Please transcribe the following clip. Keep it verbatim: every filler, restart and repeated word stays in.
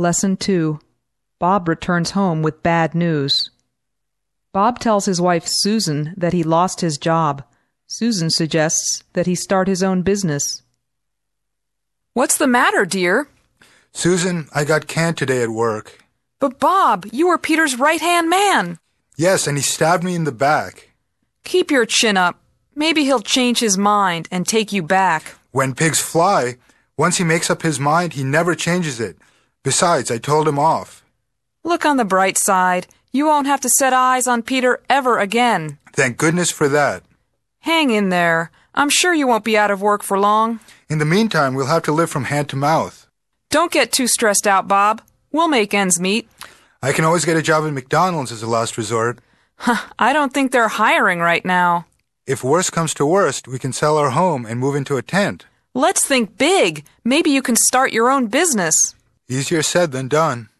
Lesson two. Bob returns home with bad news. Bob tells his wife Susan that he lost his job. Susan suggests that he start his own business. What's the matter, dear? Susan, I got canned today at work. But Bob, you were Peter's right-hand man. Yes, and he stabbed me in the back. Keep your chin up. Maybe he'll change his mind and take you back. When pigs fly, once he makes up his mind, he never changes it. Besides, I told him off. Look on the bright side. You won't have to set eyes on Peter ever again. Thank goodness for that. Hang in there. I'm sure you won't be out of work for long. In the meantime, we'll have to live from hand to mouth. Don't get too stressed out, Bob. We'll make ends meet. I can always get a job at McDonald's as a last resort. I don't think they're hiring right now. If worst comes to worst, we can sell our home and move into a tent. Let's think big. Maybe you can start your own business. Easier said than done.